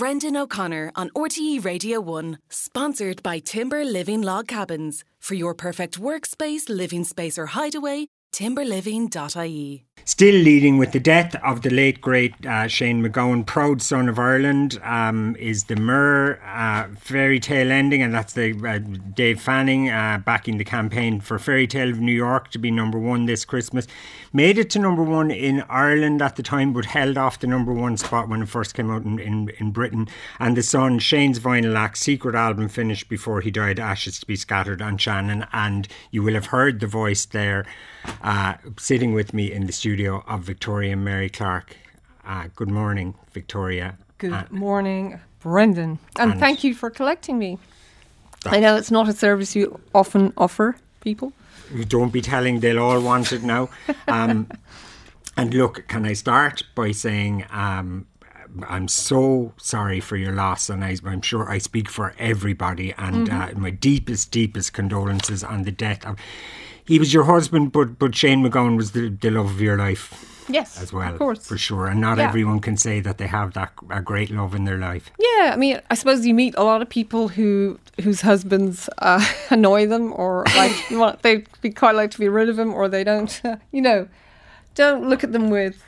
Brendan O'Connor on RTE Radio 1, sponsored by Timber Living Log Cabins. For your perfect workspace, living space or hideaway, timberliving.ie. Still leading with the death of the late great Shane MacGowan, proud son of Ireland, is the Mirror fairy tale ending, and that's the Dave Fanning backing the campaign for Fairy Tale of New York to be number one this Christmas. Made it to number one in Ireland at the time, but held off the number one spot when it first came out in Britain. And the son, Shane's Vinyl Act, secret album finished before he died, Ashes to be Scattered on Shannon. And you will have heard the voice there sitting with me in the studio of Victoria and Mary Clark. Good morning, Victoria. Good morning, Brendan. And thank you for collecting me. I know it's not a service you often offer people. Don't be telling, they'll all want it now. And look, can I start by saying I'm so sorry for your loss, and I'm sure I speak for everybody, and my deepest condolences on the death of... He was your husband, but Shane MacGowan was the love of your life. Yes, as well, of course. For sure. And not everyone can say that they have a great love in their life. Yeah, I mean, I suppose you meet a lot of people whose husbands annoy them, or like they quite like to be rid of them, or they don't, don't look at them with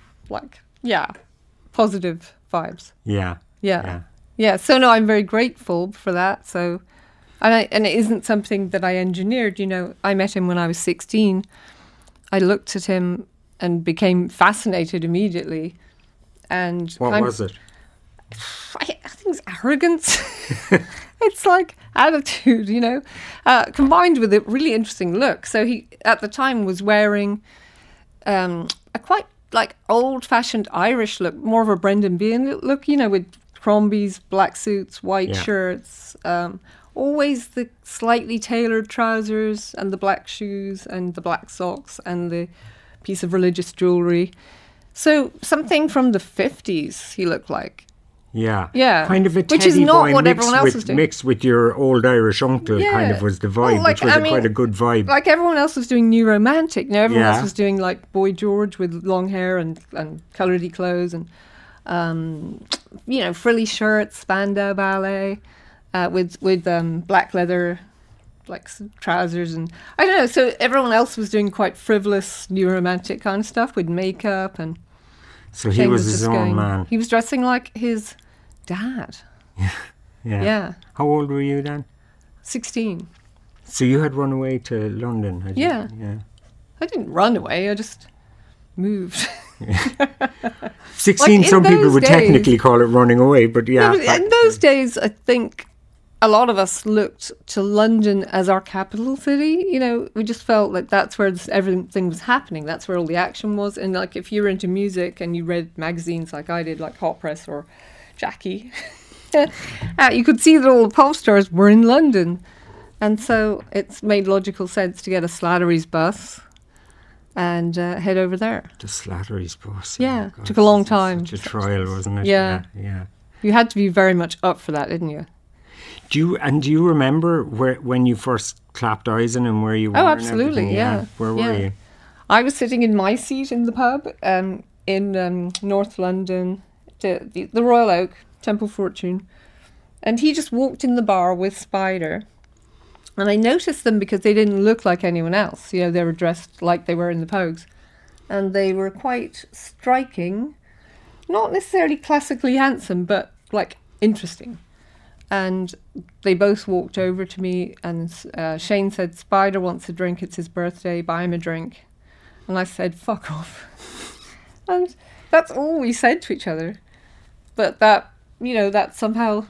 positive vibes. Yeah. So no, I'm very grateful for that. So, and it isn't something that I engineered. I met him when I was 16. I looked at him and became fascinated immediately. And what was it? I think it's arrogance. It's like attitude, combined with a really interesting look. So he, at the time, was wearing a quite old-fashioned Irish look, more of a Brendan Behan look, with Crombies, black suits, white shirts, always the slightly tailored trousers and the black shoes and the black socks and the piece of religious jewellery. So something from the 50s he looked like. Yeah. Kind of a which is not what everyone else was doing. Mixed with your old Irish uncle kind of was the vibe, which was quite a good vibe. Like everyone else was doing new romantic. Everyone else was doing like Boy George with long hair and coloured clothes and, frilly shirts, Spandau Ballet, with black leather trousers, and I don't know. So everyone else was doing quite frivolous new romantic kind of stuff with makeup, and so he was his own man. He was dressing like his dad. Yeah. How old were you then? 16. So you had run away to London, had you? Yeah. I didn't run away. I just moved. 16. Some people would technically call it running away, but yeah. No, in those days, I think a lot of us looked to London as our capital city. We just felt like that's where everything was happening. That's where all the action was. And like if you were into music and you read magazines like I did, like Hot Press or Jackie, you could see that all the pop stars were in London. And so it's made logical sense to get a Slattery's bus and head over there. The Slattery's bus. Yeah, oh took a long time. Such a trial, wasn't it? Yeah. You had to be very much up for that, didn't you? Do you remember when you first clapped eyes on him, where you were? Oh, absolutely, yeah. Where were you? I was sitting in my seat in the pub in North London, the Royal Oak, Temple Fortune, and he just walked in the bar with Spider, and I noticed them because they didn't look like anyone else. They were dressed like they were in the Pogues, and they were quite striking, not necessarily classically handsome, but like interesting. And they both walked over to me, and Shane said, Spider wants a drink, it's his birthday, buy him a drink. And I said, fuck off. And that's all we said to each other. But that somehow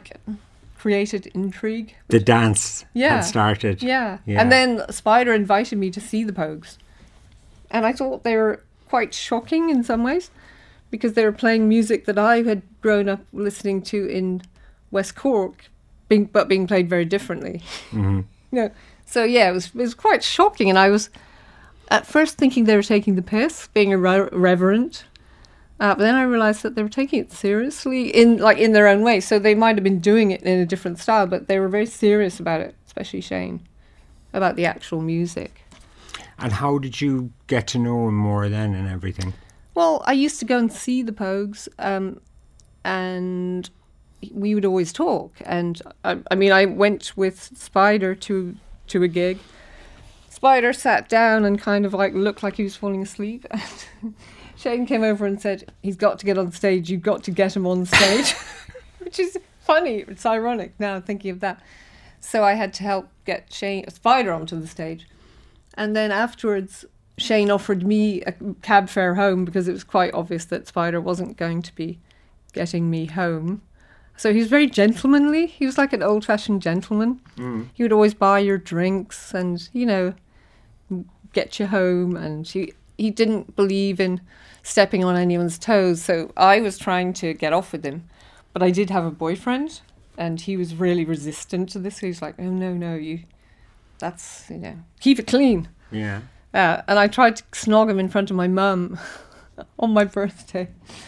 created intrigue. The dance had started. Yeah. And then Spider invited me to see the Pogues. And I thought they were quite shocking in some ways, because they were playing music that I had grown up listening to in West Cork, but being played very differently. Mm-hmm. So yeah, it was quite shocking, and I was at first thinking they were taking the piss, being irreverent, but then I realised that they were taking it seriously in their own way. So they might have been doing it in a different style, but they were very serious about it, especially Shane, about the actual music. And how did you get to know him more then and everything? Well, I used to go and see the Pogues. and we would always talk. And I mean, I went with Spider to a gig. Spider sat down and kind of like looked like he was falling asleep. And Shane came over and said, "He's got to get on stage. You've got to get him on stage," which is funny. It's ironic now thinking of that. So I had to help get Spider onto the stage. And then afterwards, Shane offered me a cab fare home because it was quite obvious that Spider wasn't going to be getting me home. So he was very gentlemanly. He was like an old-fashioned gentleman. He would always buy your drinks and, you know, get you home. And he didn't believe in stepping on anyone's toes. So I was trying to get off with him. But I did have a boyfriend, and he was really resistant to this. He was like, "Oh, no, that's, you know, keep it clean." Yeah. And I tried to snog him in front of my mum on my birthday.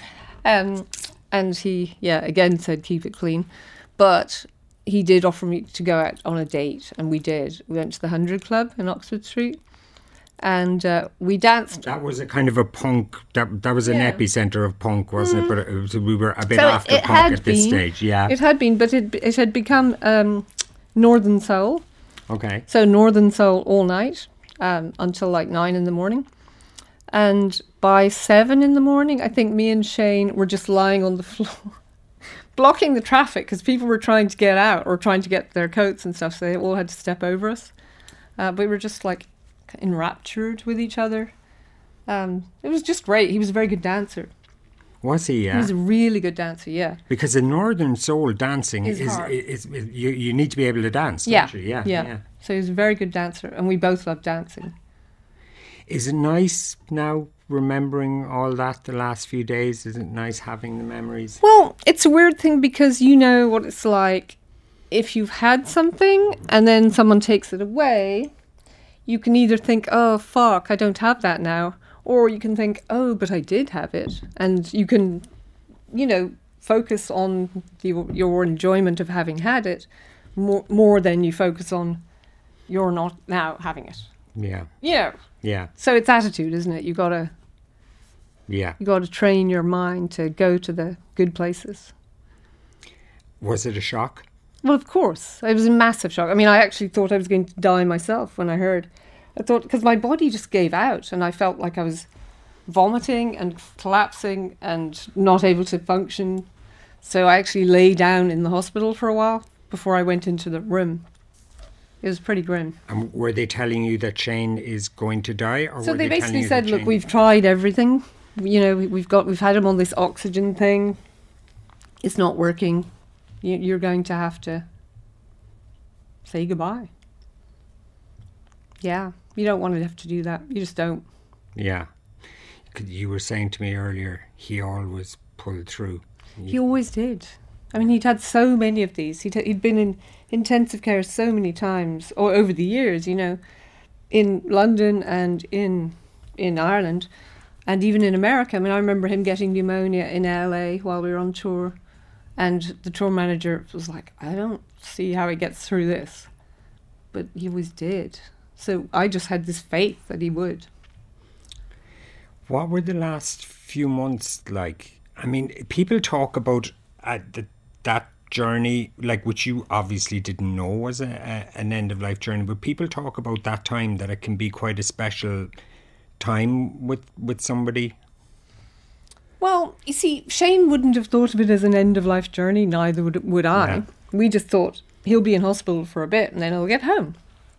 And he, again said, "Keep it clean." But he did offer me to go out on a date, and we did. We went to the 100 Club in Oxford Street, and we danced. That was a kind of a punk, that was an epicenter of punk, wasn't it? But we were a bit So after punk at this stage, yeah. It had been, but it had become Northern Soul. Okay. So Northern Soul all night until like 9 in the morning. And by 7 in the morning, I think me and Shane were just lying on the floor, blocking the traffic because people were trying to get out or trying to get their coats and stuff. So they all had to step over us. But we were just like enraptured with each other. It was just great. He was a very good dancer. Was he? Yeah. He was a really good dancer, yeah. Because the Northern Soul dancing Is hard. You need to be able to dance, don't you? Yeah. So he was a very good dancer, and we both loved dancing. Is it nice now remembering all that the last few days? Is it nice having the memories? Well, it's a weird thing because you know what it's like if you've had something and then someone takes it away. You can either think, "Oh, fuck, I don't have that now." Or you can think, "Oh, but I did have it." And you can, you know, focus on your enjoyment of having had it more than you focus on you're not now having it. Yeah. Yeah. Yeah. So it's attitude, isn't it? You gotta train your mind to go to the good places. Was it a shock? Well, of course. It was a massive shock. I mean, I actually thought I was going to die myself when I heard. I thought, because my body just gave out and I felt like I was vomiting and collapsing and not able to function. So I actually lay down in the hospital for a while before I went into the room. It was pretty grim. And were they telling you that Shane is going to die? Or so were they telling basically you said, that "Look, Shane- we've tried everything. You know, we've had him on this oxygen thing. It's not working. You're going to have to say goodbye." Yeah, you don't want to have to do that. You just don't. Yeah. You were saying to me earlier, he always pulled through. He always did. I mean, he'd had so many of these. He'd been in intensive care so many times, or over the years, you know, in London and in Ireland, and even in America. I mean, I remember him getting pneumonia in LA while we were on tour, and the tour manager was like, "I don't see how he gets through this," but he always did. So I just had this faith that he would. What were the last few months like? I mean, people talk about that journey, like, which you obviously didn't know was an end-of-life journey, but people talk about that time, that it can be quite a special time with somebody. Well, you see, Shane wouldn't have thought of it as an end-of-life journey, neither would I. Yeah. We just thought he'll be in hospital for a bit and then he'll get home.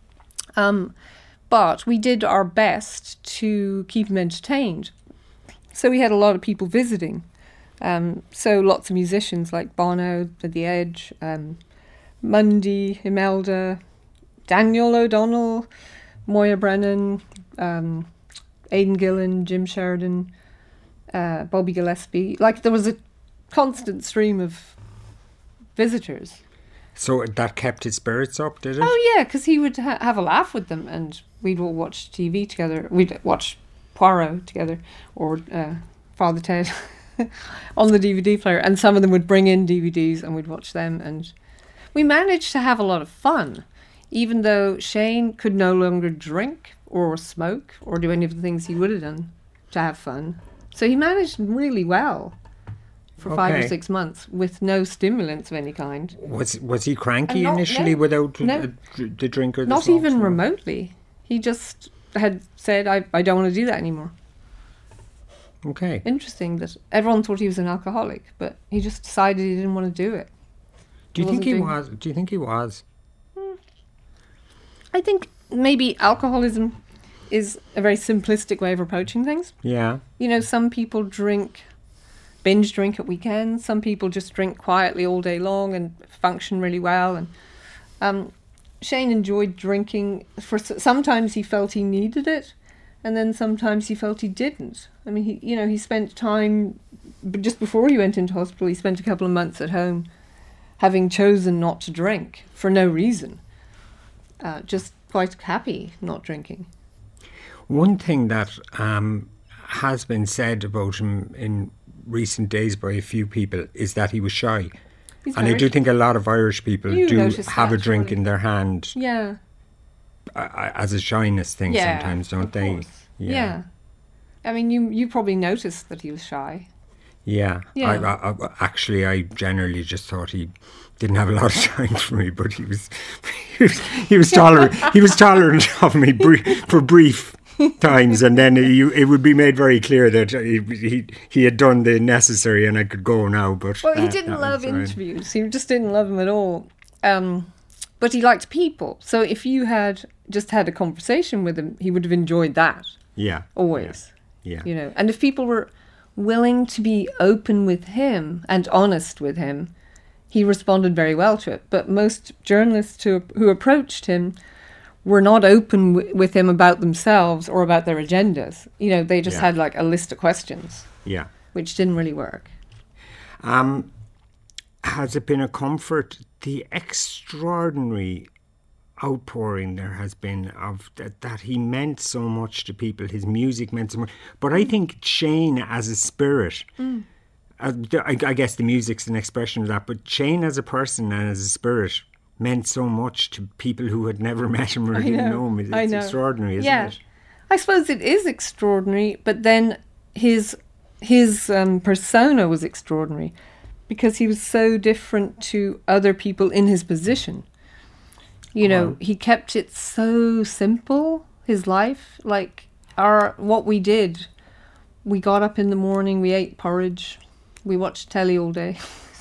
But we did our best to keep him entertained. So we had a lot of people visiting. So lots of musicians like Bono, The Edge, Mundy, Imelda, Daniel O'Donnell, Moya Brennan, Aidan Gillen, Jim Sheridan, Bobby Gillespie. Like, there was a constant stream of visitors. So that kept his spirits up, did it? Oh yeah, because he would have a laugh with them, and we'd all watch TV together. We'd watch Poirot together, or Father Ted on the DVD player, and some of them would bring in DVDs and we'd watch them, and we managed to have a lot of fun, even though Shane could no longer drink or smoke or do any of the things he would have done to have fun. So he managed really well. for 5 or Okay. 6 months with no stimulants of any kind. Was he cranky And initially without no. the drink or the Not smokes? even No? remotely. He just had said, I don't want to do that anymore. Okay. Interesting that everyone thought he was an alcoholic, but he just decided he didn't want to do it. Do you think wasn't he doing- was? Do you think he was? I think maybe alcoholism is a very simplistic way of approaching things. Yeah. You know, some people binge drink at weekends. Some people just drink quietly all day long and function really well. And Shane enjoyed drinking. Sometimes he felt he needed it, and then sometimes he felt he didn't. I mean, he spent time, but just before he went into hospital, he spent a couple of months at home, having chosen not to drink for no reason. Just quite happy not drinking. One thing that has been said about him in recent days by a few people is that he was shy. He's And I very do think a lot of Irish people You do notice have a that, drink surely. in their hand Yeah. as a shyness thing sometimes, don't of they? course. Yeah. I mean, you probably noticed that he was shy. Yeah. Yeah. Actually, I generally just thought he didn't have a lot of time for me, but he was tolerant. He was tolerant of me for brief times, and then it would be made very clear that he had done the necessary, and I could go now. But Well, he didn't love interviews. He just didn't love them at all. But he liked people. So if you had just had a conversation with him, he would have enjoyed that. Yeah. Always. Yeah. You know, and if people were willing to be open with him and honest with him, he responded very well to it. But most journalists who approached him were not open with him about themselves or about their agendas. You know, they just Yeah. had like a list of questions, Yeah. which didn't really work. Has it been a comfort, the extraordinary outpouring there has been of that he meant so much to people, his music meant so much. But I think Shane as a spirit, I guess the music's an expression of that, but Shane as a person and as a spirit meant so much to people who had never met him or didn't know him. It's extraordinary, isn't it? I suppose it is extraordinary, but then his persona was extraordinary because he was so different to other people in his position. You know, he kept it so simple, his life. Like, what we did, we got up in the morning, we ate porridge, we watched telly all day.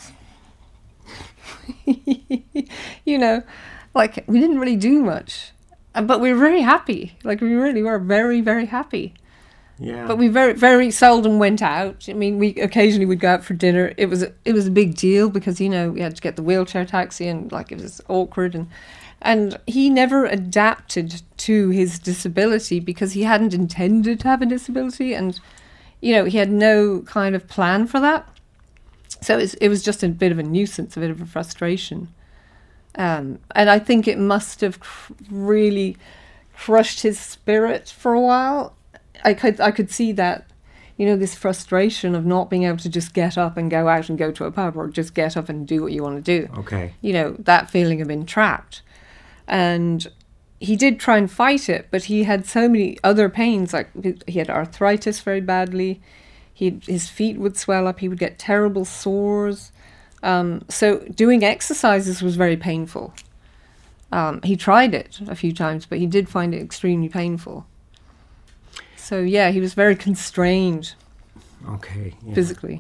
You know, like, we didn't really do much. But we were very happy. Like, we really were very, very happy. Yeah. But we very, very seldom went out. I mean, we occasionally would go out for dinner. It was a big deal because, you know, we had to get the wheelchair taxi and, like, it was awkward. And he never adapted to his disability because he hadn't intended to have a disability. And, you know, he had no kind of plan for that. So it was just a bit of a nuisance, a bit of a frustration. And I think it must have really crushed his spirit for a while. I could see that, you know, this frustration of not being able to just get up and go out and go to a pub or just get up and do what you want to do. Okay. You know, that feeling of being trapped. And he did try and fight it, but he had so many other pains. Like, he had arthritis very badly. His feet would swell up. He would get terrible sores. So doing exercises was very painful. He tried it a few times, but he did find it extremely painful. So, yeah, he was very constrained Okay. Yeah. physically.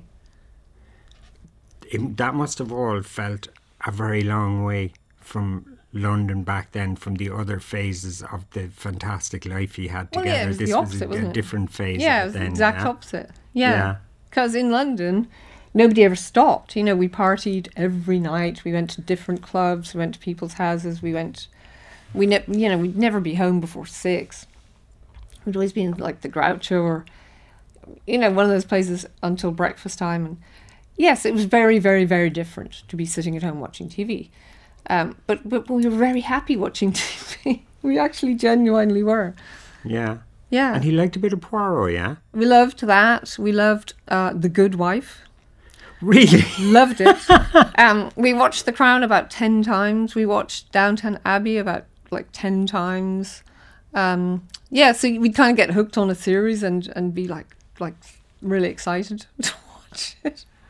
That must have all felt a very long way from London back then, from the other phases of the fantastic life he had Well, together. yeah, it was this the opposite, was a wasn't it? different phase. Yeah, of it was the then, exact yeah? opposite. Yeah. Yeah. Because in London, nobody ever stopped. You know, we partied every night. We went to different clubs. We went to people's houses. We'd never be home before 6. We'd always be in, like, the Groucho or, you know, one of those places until breakfast time. And yes, it was very, very, very different to be sitting at home watching TV. But we were very happy watching TV. We actually genuinely were. Yeah. Yeah. And he liked a bit of Poirot, yeah? We loved that. We loved The Good Wife. Really? Loved it. We watched The Crown about 10 times. We watched Downton Abbey about like 10 times. Yeah, so we'd kind of get hooked on a series and be like really excited to watch it.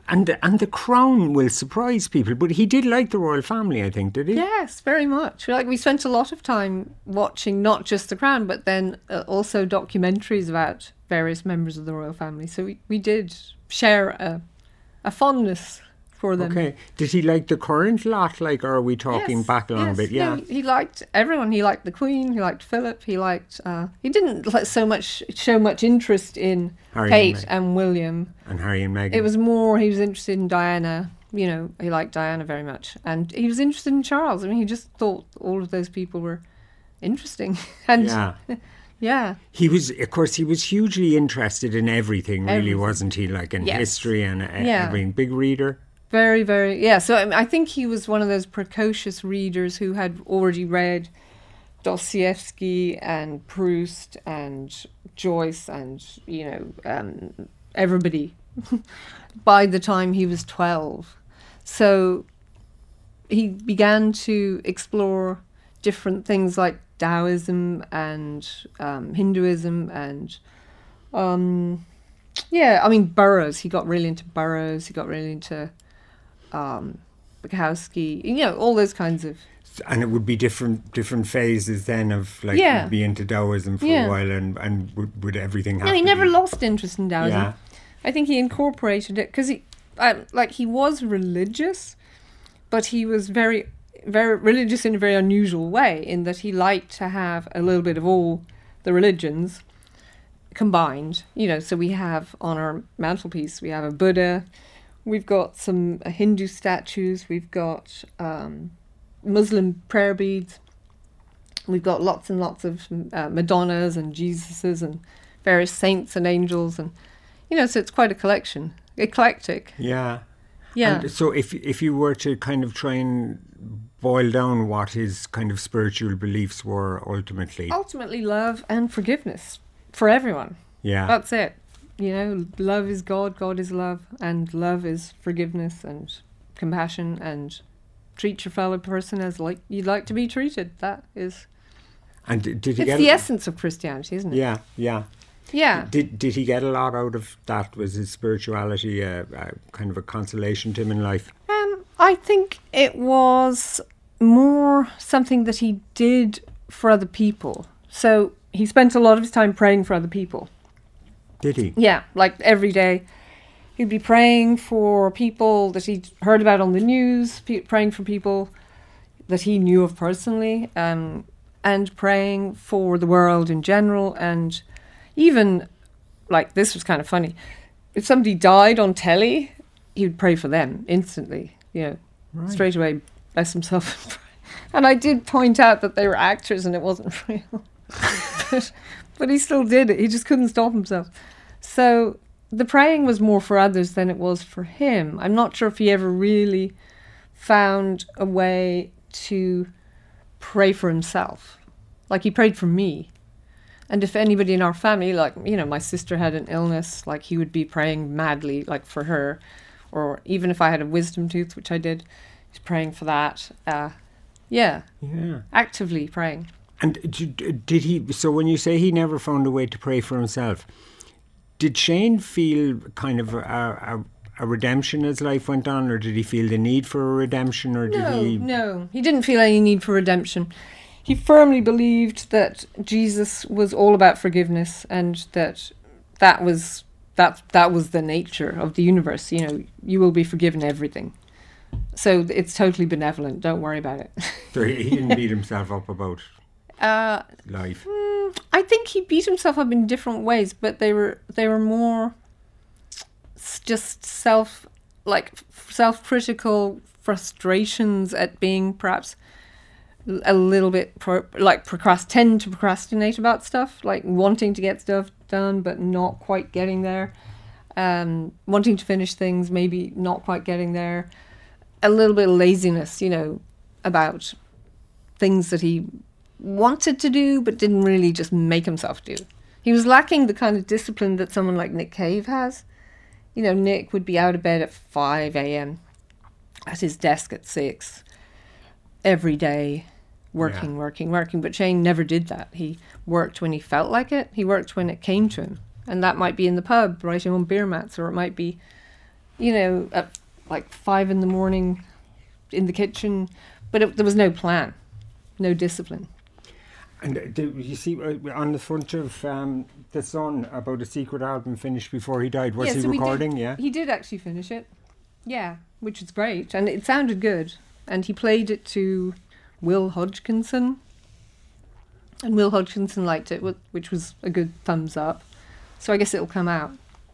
And the crown will surprise people, but he did like the royal family, I think, did he? Yes, very much. Like, we spent a lot of time watching not just The Crown, but then also documentaries about various members of the royal family. So we did share a fondness for them. Okay. Did he like the current lot, like, or are we talking Yes, back a little yes. bit? Yeah. No, he liked everyone. He liked the Queen. He liked Philip. He liked. He didn't show much interest in Harry Kate and and William. And Harry and Meghan. It was more he was interested in Diana. You know, he liked Diana very much, and he was interested in Charles. I mean, he just thought all of those people were interesting. And Yeah. yeah, He was, of course, he was hugely interested in everything, really, Everything. wasn't he? Like in Yes. history and Yeah. everything. Big reader. very, very. Yeah, so I think he was one of those precocious readers who had already read Dostoevsky and Proust and Joyce and, you know, everybody by the time he was 12. So he began to explore different things like Taoism and Hinduism and, yeah, I mean, Burroughs. He got really into Burroughs. He got really into Bukowski. You know, all those kinds of... And it would be different phases then of, like, Yeah. you'd be into Taoism for Yeah. a while and would everything have No, he to never be... lost interest in Taoism. Yeah. I think he incorporated it because he was religious, but he was very, very religious in a very unusual way in that he liked to have a little bit of all the religions combined. You know, so we have on our mantelpiece, we have a Buddha, we've got some Hindu statues, we've got Muslim prayer beads, we've got lots and lots of Madonnas and Jesuses and various saints and angels, and you know, so it's quite a collection, eclectic. Yeah. Yeah. And so if you were to kind of try and boil down what his kind of spiritual beliefs were ultimately. Ultimately, love and forgiveness for everyone. Yeah. That's it. You know, love is God, God is love, and love is forgiveness and compassion, and treat your fellow person as like you'd like to be treated. That is... And did he It's get... the essence of Christianity, isn't it? Yeah, yeah. Yeah. Did he get a lot out of that? Was his spirituality kind of a consolation to him in life? I think it was more something that he did for other people. So he spent a lot of his time praying for other people. Did he? Yeah, like every day. He'd be praying for people that he'd heard about on the news, praying for people that he knew of personally, and praying for the world in general. And even, like, this was kind of funny. If somebody died on telly, he would pray for them instantly, you know, straight away, bless himself. And I did point out that they were actors and it wasn't real. But he still did it. He just couldn't stop himself. So the praying was more for others than it was for him. I'm not sure if he ever really found a way to pray for himself. Like, he prayed for me. And if anybody in our family, like, you know, my sister had an illness, like, he would be praying madly, like, for her. Or even if I had a wisdom tooth, which I did, he's praying for that. Yeah. Actively praying. And did he... So when you say he never found a way to pray for himself, did Shane feel kind of a redemption as life went on, or did he feel the need for a redemption, or did he... No, he didn't feel any need for redemption. He firmly believed that Jesus was all about forgiveness, and that was the nature of the universe. You know, you will be forgiven everything. So it's totally benevolent. Don't worry about it. So he didn't beat himself up about life. I think he beat himself up in different ways, but they were more just self-critical frustrations at being perhaps a little bit tend to procrastinate about stuff, like wanting to get stuff done but not quite getting there, wanting to finish things, maybe not quite getting there, a little bit of laziness, you know, about things that he wanted to do but didn't really just make himself do. He was lacking the kind of discipline that someone like Nick Cave has. You know, Nick would be out of bed at 5 a.m. at his desk at 6 every day, working. But Shane never did that. He worked when he felt like it. He worked when it came to him. And that might be in the pub, writing on beer mats, or it might be at like 5 a.m. in the kitchen, but there was no plan, no discipline. And you see on the front of The Sun about a secret album finished before he died. Was he recording? Yeah. He did actually finish it. Yeah, which is great. And it sounded good. And he played it to Will Hodgkinson. And Will Hodgkinson liked it, which was a good thumbs up. So I guess it'll come out.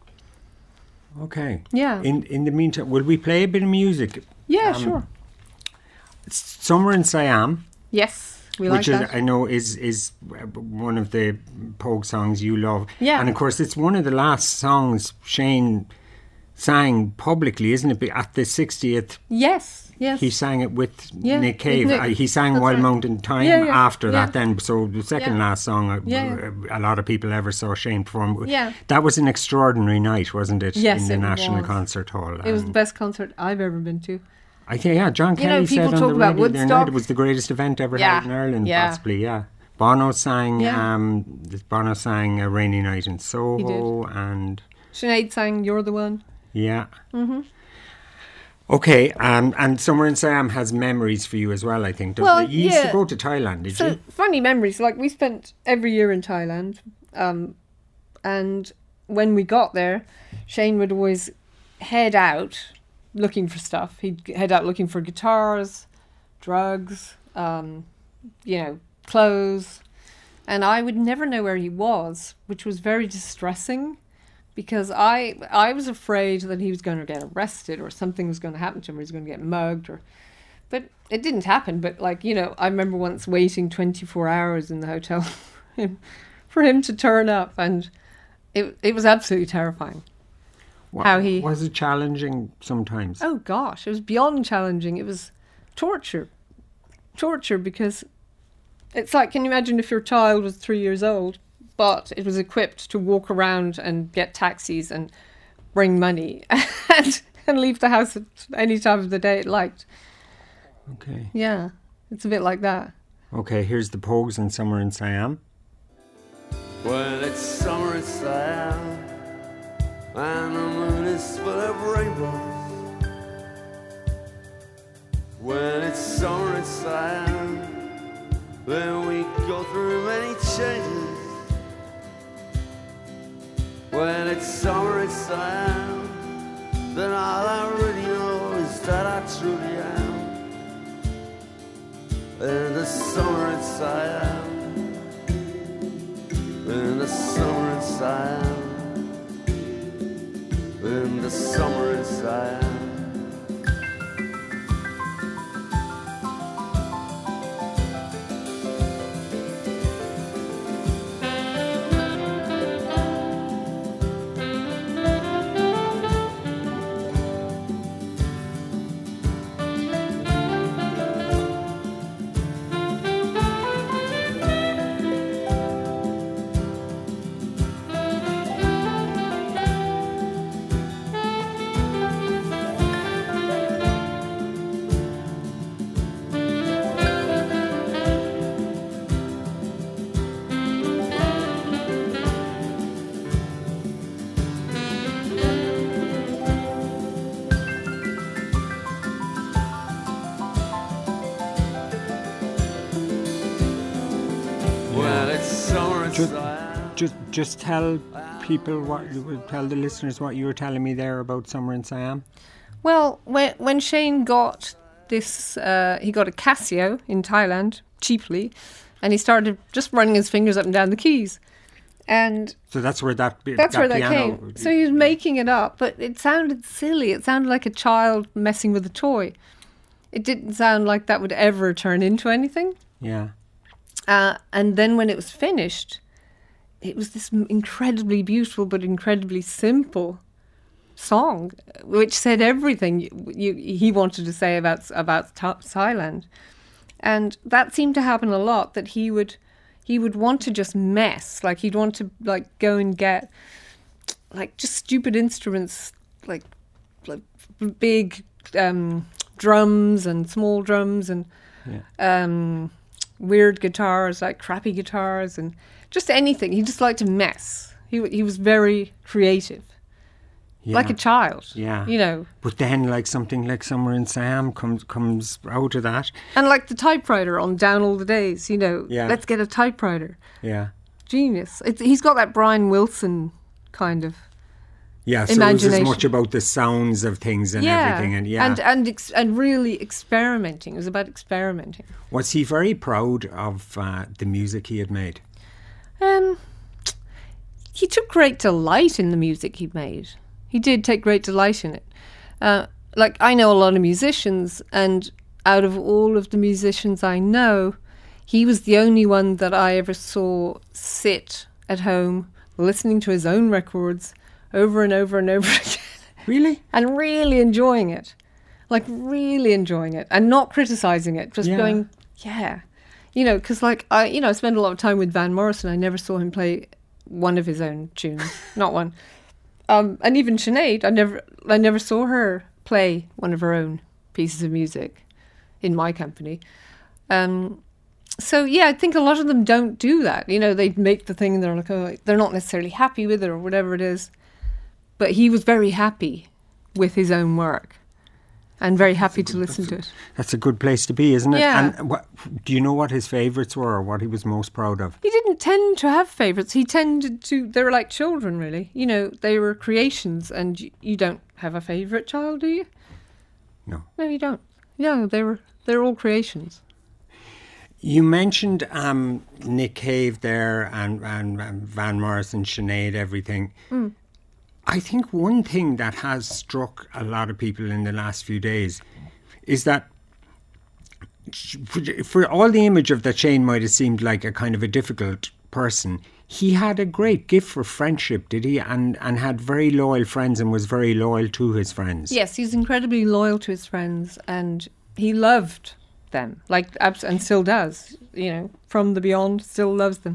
Okay. Yeah. In the meantime, will we play a bit of music? Yeah, sure. Summer in Siam. Yes. Which I know is one of the Pogue songs you love. Yeah. And of course it's one of the last songs Shane sang publicly, isn't it? At the 60th. Yes. He sang it with Nick Cave. He sang Wild right. Mountain Time after that then. So the second last song a lot of people ever saw Shane perform. Yeah. That was an extraordinary night, wasn't it? Yes, in the it National was. Concert Hall. It was the best concert I've ever been to. I think, John Kelly said on the radio the other night it was the greatest event ever held in Ireland, possibly, Bono sang, A Rainy Night in Soho, and Sinead sang You're the One. Yeah. Mm-hmm. Okay, and Summer in Siam has memories for you as well, I think. You used to go to Thailand, did you? Funny memories. Like, we spent every year in Thailand, and when we got there, Shane would always head out looking for stuff. He'd head out looking for guitars, drugs, clothes. And I would never know where he was, which was very distressing because I was afraid that he was going to get arrested or something was going to happen to him or he was going to get mugged. But it didn't happen. But, I remember once waiting 24 hours in the hotel for him to turn up, and it was absolutely terrifying. Was it challenging sometimes? Oh gosh, it was beyond challenging. It was torture because it's like, can you imagine if your child was 3 years old, but it was equipped to walk around and get taxis and bring money and leave the house at any time of the day it liked. Okay. Yeah, it's a bit like that. Okay, here's the Pogues and Summer in Siam. Well, it's summer in Siam, and the moon is full of rainbows. When it's summer in Siam, then we go through many changes. When it's summer in Siam, then all I really know is that I truly am. In the summer in Siam, in the summer in Siam, in the summer in Siam. Just tell people tell the listeners what you were telling me there about Summer in Siam. Well, when Shane got this, he got a Casio in Thailand cheaply, and he started just running his fingers up and down the keys, and so that's where that piano came. So he was making it up, but it sounded silly. It sounded like a child messing with a toy. It didn't sound like that would ever turn into anything. Yeah. And then when it was finished, it was this incredibly beautiful but incredibly simple song, which said everything he wanted to say about Thailand. And that seemed to happen a lot, that he would want to just mess, like he'd want to go and get just stupid instruments, like big drums and small drums and weird guitars, like crappy guitars, and just anything. He just liked to mess. He was very creative. like a child. Yeah. You know. But then, like, something like Summer and Sam comes out of that. And like the typewriter on Down All the Days, you know. Yeah. Let's get a typewriter. Yeah. Genius. He's got that Brian Wilson kind of Yeah, so it was as imagination. much about the sounds of things and everything. And really experimenting. It was about experimenting. Was he very proud of the music he had made? He took great delight in the music he'd made. He did take great delight in it. Like, I know a lot of musicians, and out of all of the musicians I know, he was the only one that I ever saw sit at home listening to his own records over and over and over again. Really? And really enjoying it. Like, really enjoying it. And not criticising it. Just going, yeah. You know, because, like, I spent a lot of time with Van Morrison. I never saw him play one of his own tunes. Not one. And even Sinead, I never saw her play one of her own pieces of music in my company. So, yeah, I think a lot of them don't do that. You know, they make the thing and they're like, oh, they're not necessarily happy with it or whatever it is. But he was very happy with his own work and very happy to listen to it. That's a good place to be, isn't it? Yeah. And do you know what his favourites were or what he was most proud of? He didn't tend to have favourites. He tended to, they were like children, really. You know, they were creations, and you don't have a favourite child, do you? No. No, you don't. No, they're all creations. You mentioned Nick Cave there and Van Morrison, Sinead, everything. I think one thing that has struck a lot of people in the last few days is that for all the image of that Shane might have seemed like a kind of a difficult person, he had a great gift for friendship, did he? And had very loyal friends and was very loyal to his friends. Yes, he's incredibly loyal to his friends, and he loved them, like, and still does, you know, from the beyond, still loves them.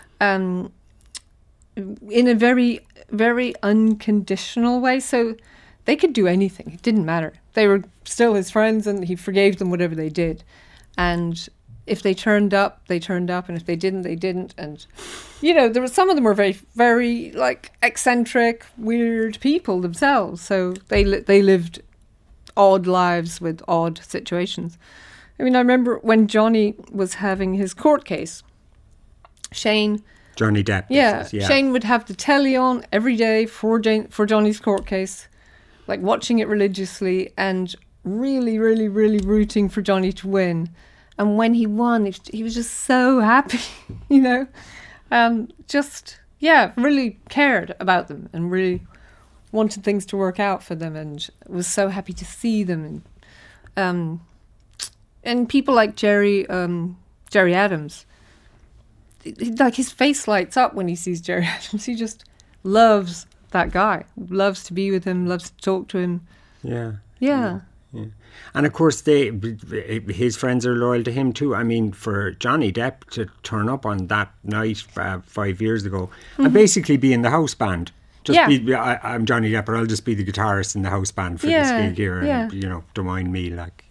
In a very, very unconditional way. So they could do anything. It didn't matter. They were still his friends, and he forgave them whatever they did. And if they turned up, they turned up. And if they didn't, they didn't. And, you know, some of them were very, very, like, eccentric, weird people themselves. So they lived odd lives with odd situations. I mean, I remember when Johnny was having his court case, Johnny Depp. Yeah, Shane would have the telly on every day for Johnny's court case, like watching it religiously and really, really, really rooting for Johnny to win. And when he won, he was just so happy, you know. Really cared about them and really wanted things to work out for them, and was so happy to see them. And people like Jerry Adams. Like, his face lights up when he sees Jerry Adams. He just loves that guy, loves to be with him, loves to talk to him. Yeah. And of course, his friends are loyal to him too. I mean, for Johnny Depp to turn up on that night 5 years ago and basically be in the house band. I'm Johnny Depp, but I'll just be the guitarist in the house band for this gig here, and you know, don't mind me. Like,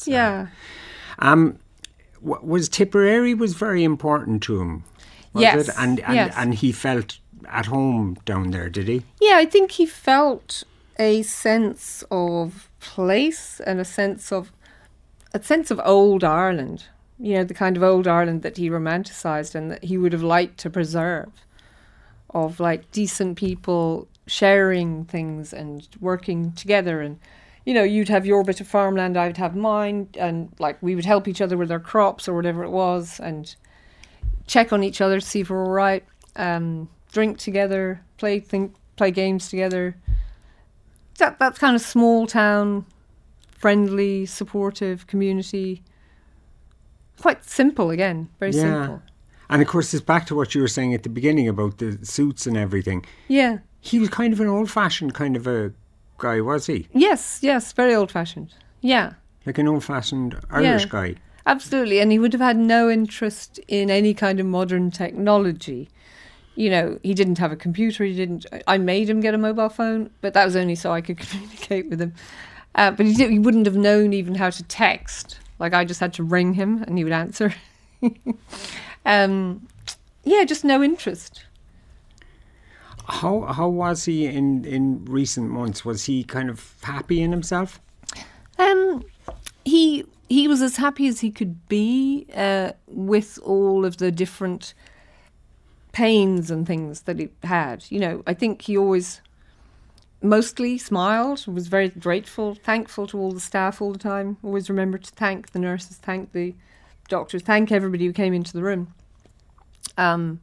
was Tipperary was very important to him, was it? And he felt at home down there, did he? Yeah, I think he felt a sense of place and a sense of old Ireland. You know, the kind of old Ireland that he romanticised and that he would have liked to preserve, of like decent people sharing things and working together. And, you know, you'd have your bit of farmland, I'd have mine, and like we would help each other with our crops or whatever it was, and check on each other, see if we're all right, drink together, play games together. That kind of small town, friendly, supportive community. Quite simple again, very simple. And of course, it's back to what you were saying at the beginning about the suits and everything. Yeah. He was kind of an old-fashioned kind of a guy, was he? Yes, very old-fashioned. Yeah. Like an old-fashioned Irish guy. Absolutely. And he would have had no interest in any kind of modern technology. You know, he didn't have a computer. I made him get a mobile phone, but that was only so I could communicate with him. But he wouldn't have known even how to text. Like, I just had to ring him and he would answer. Just no interest. How was he in recent months? Was he kind of happy in himself? He was as happy as he could be with all of the different pains and things that he had. You know, I think he always mostly smiled, was very grateful, thankful to all the staff all the time. Always remembered to thank the nurses, thank the doctors, thank everybody who came into the room. And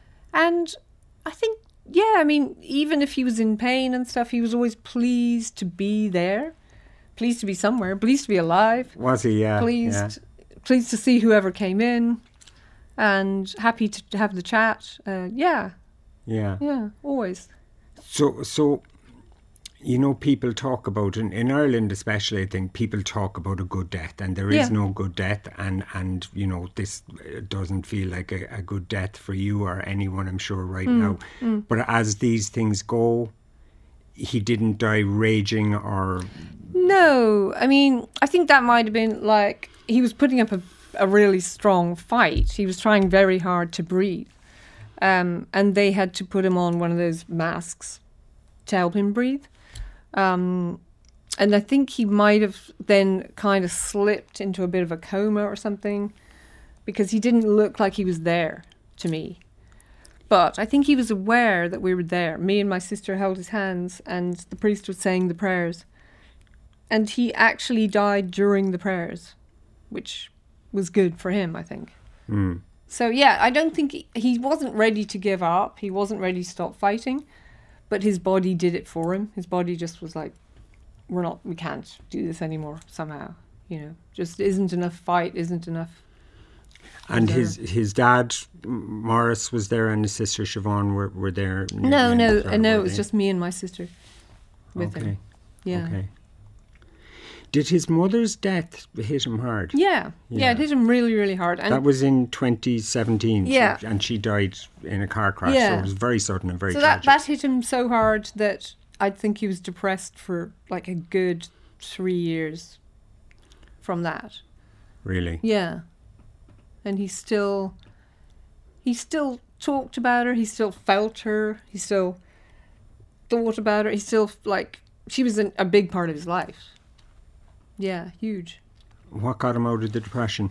I think, yeah, I mean, even if he was in pain and stuff, he was always pleased to be there, pleased to be somewhere, pleased to be alive. Was he? Yeah. Pleased to see whoever came in, and happy to have the chat. Yeah, always. So, you know, people talk about, in Ireland especially, I think people talk about a good death, and there is no good death, and you know, this doesn't feel like a good death for you or anyone, I'm sure, right now. But as these things go, he didn't die raging or... No, I mean, I think that might have been like, he was putting up a really strong fight. He was trying very hard to breathe. And they had to put him on one of those masks to help him breathe. And I think he might have then kind of slipped into a bit of a coma or something, because he didn't look like he was there to me. But I think he was aware that we were there. Me and my sister held his hands, and the priest was saying the prayers. And he actually died during the prayers, which was good for him, I think. So, yeah, I don't think he wasn't ready to give up. He wasn't ready to stop fighting. But his body did it for him. His body just was like, we can't do this anymore somehow. You know, just isn't enough fight, isn't enough. And his dad, Morris, was there, and his sister Siobhan were there? No, it was just me and my sister with him. Yeah. Okay. Did his mother's death hit him hard? Yeah, it hit him really, really hard. And that was in 2017. Yeah. And she died in a car crash. Yeah. So it was very sudden and very so tragic. that hit him so hard that I think he was depressed for like a good 3 years from that. Really? Yeah. And he still talked about her. He still felt her. He still thought about her. He still, like, she was a big part of his life. Yeah, huge. What got him out of the depression?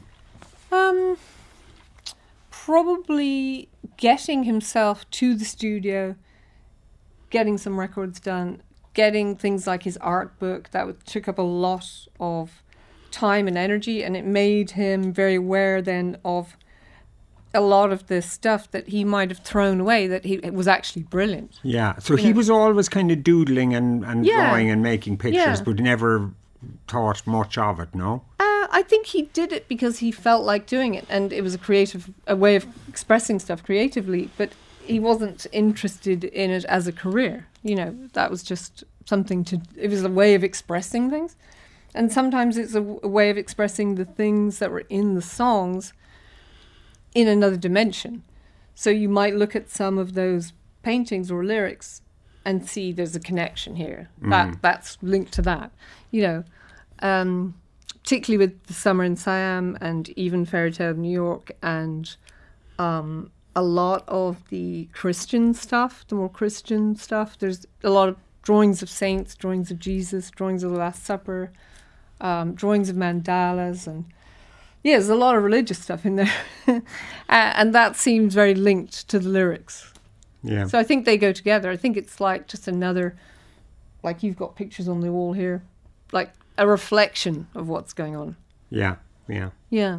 Probably getting himself to the studio, getting some records done, getting things like his art book. That took up a lot of time and energy, and it made him very aware then of a lot of the stuff that he might have thrown away, that it was actually brilliant. Yeah, so he was always kind of doodling and drawing and making pictures, but never thought much of it, no? I think he did it because he felt like doing it, and it was a way of expressing stuff creatively, but he wasn't interested in it as a career. You know, that was just it was a way of expressing things. And sometimes it's a way of expressing the things that were in the songs in another dimension. So you might look at some of those paintings or lyrics and see there's a connection here. That's linked to that. You know, particularly with The Summer in Siam and even Fairy Tale of New York, and a lot of the Christian stuff, the more Christian stuff. There's a lot of drawings of saints, drawings of Jesus, drawings of the Last Supper, drawings of mandalas, and there's a lot of religious stuff in there. And that seems very linked to the lyrics. Yeah. So I think they go together. I think it's like just another, like you've got pictures on the wall here, like a reflection of what's going on. Yeah, yeah. Yeah.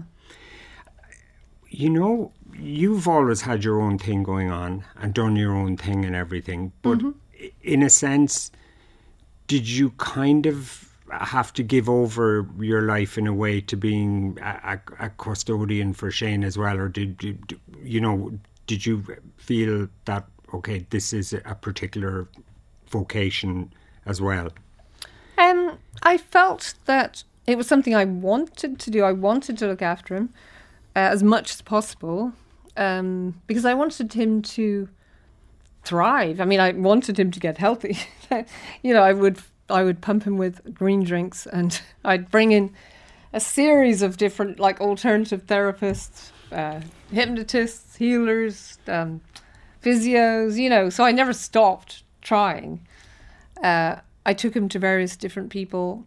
You know, you've always had your own thing going on and done your own thing and everything, but in a sense, did you kind of have to give over your life in a way to being a custodian for Shane as well, or did you feel that, okay, this is a particular vocation as well? I felt that it was something I wanted to do. I wanted to look after him as much as possible, because I wanted him to thrive. I mean, I wanted him to get healthy. You know, I would pump him with green drinks, and I'd bring in a series of different, like, alternative therapists, hypnotists, healers, physios, so I never stopped trying. I took him to various different people.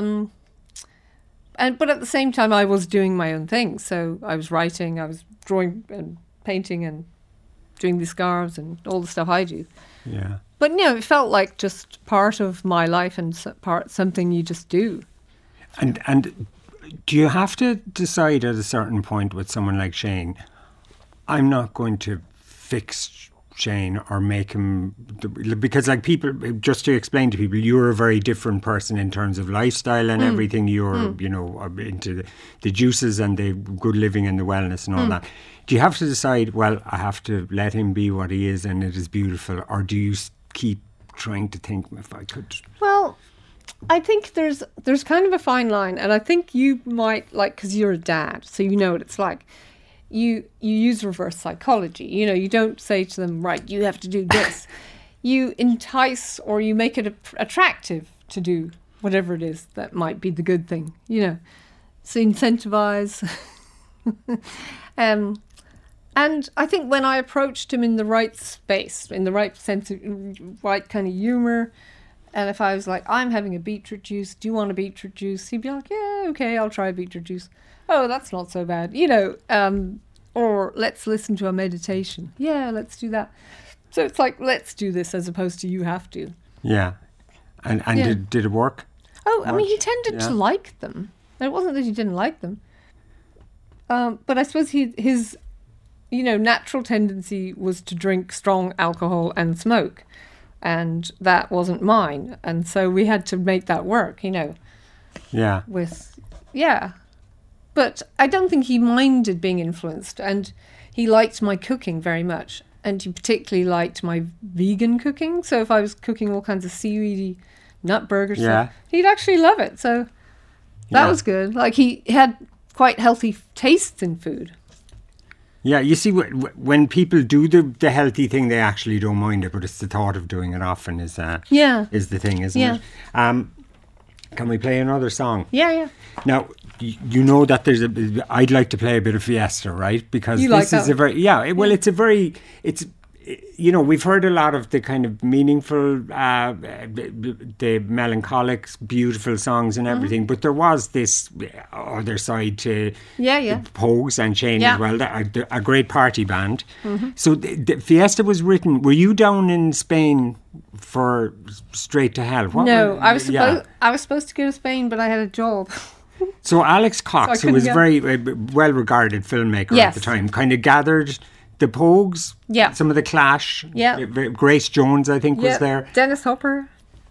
But at the same time, I was doing my own thing. So I was writing, I was drawing and painting and doing the scarves and all the stuff I do. Yeah. But, it felt like just part of my life and something you just do. And do you have to decide at a certain point with someone like Shane, I'm not going to fix Shane or make him, because like people, just to explain to people, you're a very different person in terms of lifestyle and everything. You're, into the juices and the good living and the wellness and all that. Do you have to decide, well, I have to let him be what he is and it is beautiful, or do you keep trying to think if I could? Well, I think there's kind of a fine line, and I think you might, like, because you're a dad, so you know what it's like. You use reverse psychology. You don't say to them, right, you have to do this. You entice or you make it attractive to do whatever it is that might be the good thing, So incentivize. And I think when I approached him in the right space, in the right sense of, right kind of humour, and if I was like, I'm having a beetroot juice, do you want a beetroot juice? He'd be like, yeah, okay, I'll try a beetroot juice. Oh, that's not so bad, or let's listen to a meditation. Yeah, let's do that. So it's like, let's do this as opposed to you have to. Yeah. And Yeah. Did it work? Oh, I mean, he tended to like them. It wasn't that he didn't like them. But I suppose his natural tendency was to drink strong alcohol and smoke. And that wasn't mine. And so we had to make that work, Yeah. But I don't think he minded being influenced. And he liked my cooking very much. And he particularly liked my vegan cooking. So if I was cooking all kinds of seaweedy nut burger stuff, he'd actually love it. So that was good. Like, he had quite healthy tastes in food. Yeah, you see, when people do the healthy thing, they actually don't mind it, but it's the thought of doing it often is the thing, isn't it? Can we play another song? Yeah. Now, you know that I'd like to play a bit of Fiesta, right? Because it's a very, we've heard a lot of the kind of meaningful, the melancholic, beautiful songs and everything, but there was this other side to Pogues and Shane as well, a great party band. So the Fiesta was written, were you down in Spain for Straight to Hell? I was supposed to go to Spain, but I had a job. So Alex Cox, who was a very well-regarded filmmaker at the time, kind of gathered the Pogues, some of the Clash, Grace Jones, I think, was there. Dennis Hopper.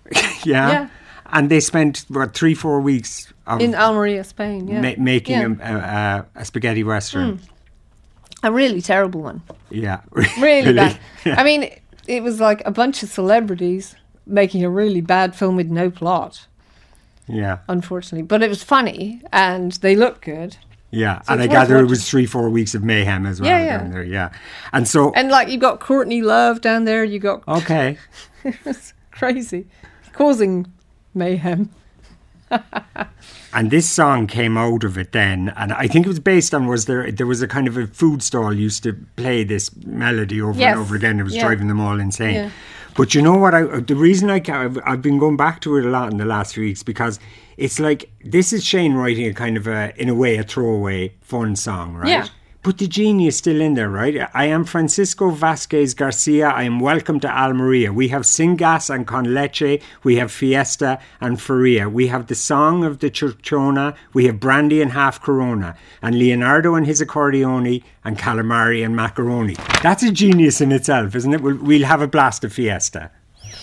And they spent, 3-4 weeks in Almeria, Spain, making a spaghetti western. A really terrible one. Yeah. Really bad. I mean, it was like a bunch of celebrities making a really bad film with no plot. Yeah. Unfortunately. But it was funny, and they looked good. Yeah, so and I gather it was 3-4 weeks of mayhem as well down there, And so... And like, you got Courtney Love down there, you got... Okay. It was crazy. Causing mayhem. And this song came out of it then, and I think it was based on, there was a kind of a food stall used to play this melody over and over again. It was driving them all insane. Yeah. But you know what, the reason I've been going back to it a lot in the last few weeks, because it's like, this is Shane writing a kind of in a way, a throwaway fun song, right? Yeah. But the genie is still in there, right? I am Francisco Vasquez Garcia. I am welcome to Almeria. We have Singas and Con Leche. We have Fiesta and Feria. We have the song of the Churchona. We have brandy and half Corona. And Leonardo and his accordioni and calamari and macaroni. That's a genius in itself, isn't it? We'll have a blast of Fiesta.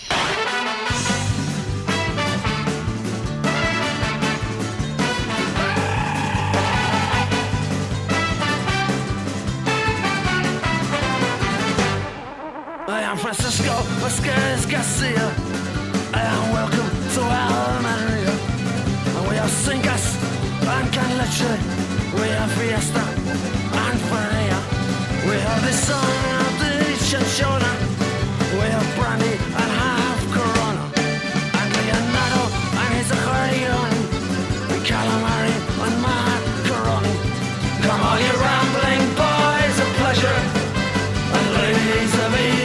Francisco Vasquez Garcia. I am welcome to Almeria. And we have Singas and Can Leche. We have Fiesta and Feria. We have the song of the Chinchona. We have brandy and half Corona. And Leonardo and his accordion. And calamari and macaroni. Come all you rambling boys of pleasure. And ladies of ease.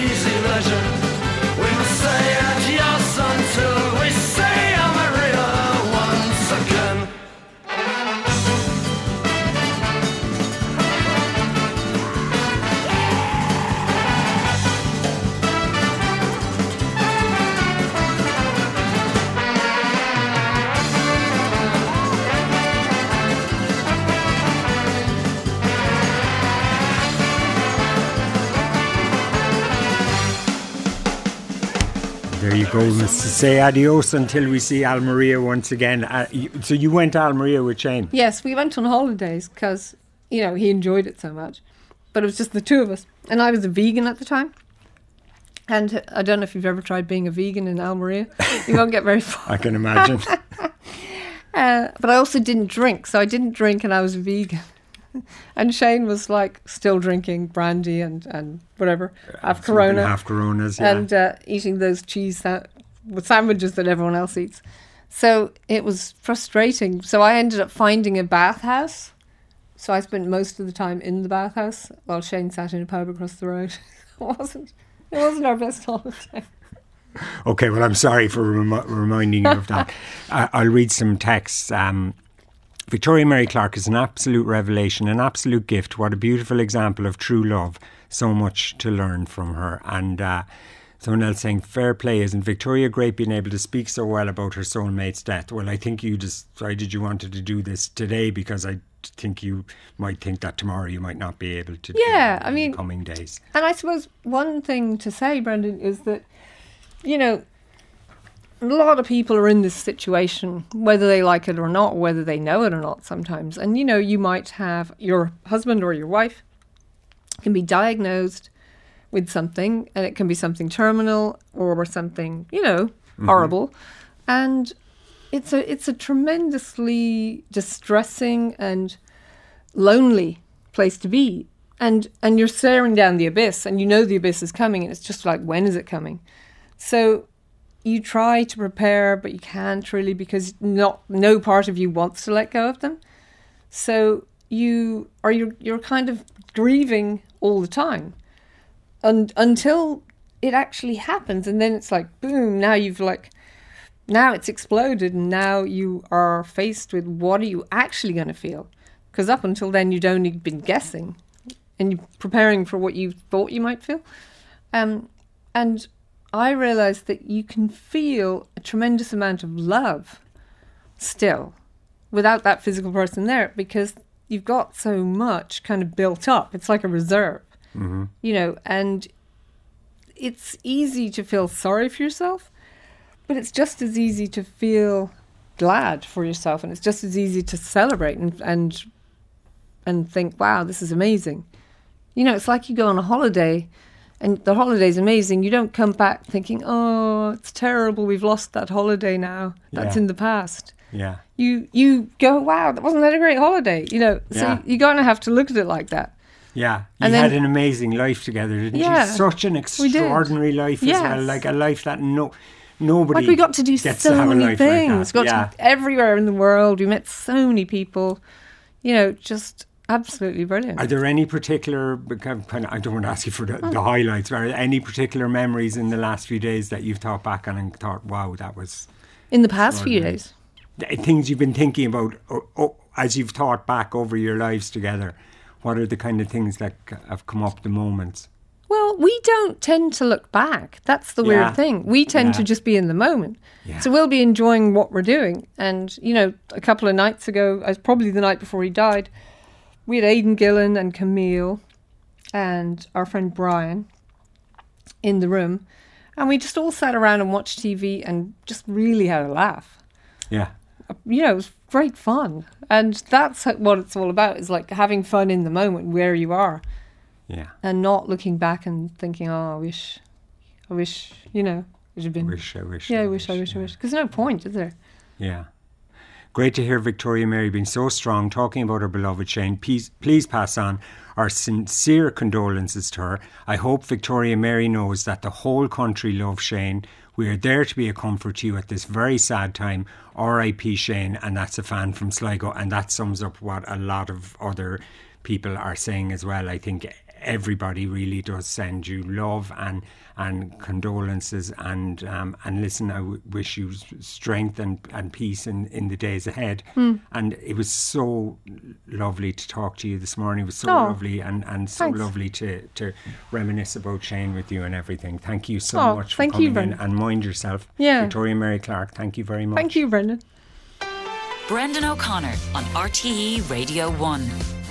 There you go. Say adios until we see Almeria once again. So you went to Almeria with Shane? Yes, we went on holidays because, he enjoyed it so much. But it was just the two of us. And I was a vegan at the time. And I don't know if you've ever tried being a vegan in Almeria. You won't get very far. I can imagine. But I also didn't drink. So I didn't drink and I was a vegan. And Shane was still drinking brandy and whatever, half Corona. Half Coronas, yeah. And eating those cheese with sandwiches that everyone else eats. So it was frustrating. So I ended up finding a bathhouse. So I spent most of the time in the bathhouse while Shane sat in a pub across the road. It wasn't our best holiday. Okay, well, I'm sorry for reminding you of that. I'll read some texts. Victoria Mary Clark is an absolute revelation, an absolute gift. What a beautiful example of true love. So much to learn from her. And someone else saying, fair play. Isn't Victoria great being able to speak so well about her soulmate's death? Well, I think you decided you wanted to do this today because I think you might think that tomorrow you might not be able to do it in the coming days. And I suppose one thing to say, Brendan, is that, a lot of people are in this situation, whether they like it or not, whether they know it or not sometimes. And, you might have your husband or your wife can be diagnosed with something, and it can be something terminal or something, horrible. And it's a tremendously distressing and lonely place to be. And you're staring down the abyss, and the abyss is coming, and it's just like, when is it coming? So you try to prepare, but you can't really, because no part of you wants to let go of them. So you're kind of grieving all the time, and until it actually happens, and then it's like boom. Now now it's exploded, and now you are faced with what are you actually going to feel? Because up until then you'd only been guessing, and you're preparing for what you thought you might feel, and I realised that you can feel a tremendous amount of love still without that physical person there, because you've got so much kind of built up. It's like a reserve, and it's easy to feel sorry for yourself, but it's just as easy to feel glad for yourself, and it's just as easy to celebrate and think, wow, this is amazing. It's like you go on a holiday, and the holiday's amazing. You don't come back thinking, oh, it's terrible, we've lost that holiday now. That's in the past. Yeah. You go, wow, wasn't that a great holiday? So you're going to have to look at it like that. Yeah. You had an amazing life together, didn't you? Such an extraordinary life as well. Like a life that nobody we got to do so many things. We got to everywhere in the world. We met so many people. Just absolutely brilliant. Are there any particular kind of, I don't want to ask you for the highlights, but are there any particular memories in the last few days that you've thought back on and thought, wow, that was in the past few days? Things you've been thinking about as you've thought back over your lives together. What are the kind of things that have come up, the moments? Well, we don't tend to look back. That's the weird thing. We tend to just be in the moment. Yeah. So we'll be enjoying what we're doing. And, a couple of nights ago, probably the night before he died, we had Aidan Gillen and Camille and our friend Brian in the room. And we just all sat around and watched TV and just really had a laugh. Yeah. It was great fun. And that's what it's all about, is like having fun in the moment where you are. Yeah. And not looking back and thinking, oh, I wish, it had been. I wish. Yeah, I wish. Because there's no point, is there? Yeah. Great to hear Victoria Mary being so strong, talking about her beloved Shane. Please pass on our sincere condolences to her. I hope Victoria Mary knows that the whole country loves Shane. We are there to be a comfort to you at this very sad time. R.I.P. Shane, and that's a fan from Sligo. And that sums up what a lot of other people are saying as well. I think everybody really does send you love and condolences, and listen, I wish you strength and peace in the days ahead. And it was so lovely to talk to you this morning. It was so lovely and so lovely to reminisce about Shane with you and everything. Thank you so much for coming in, and mind yourself. Victoria Mary Clark, thank you very much. Thank you, Brendan. Brendan O'Connor on RTE Radio 1.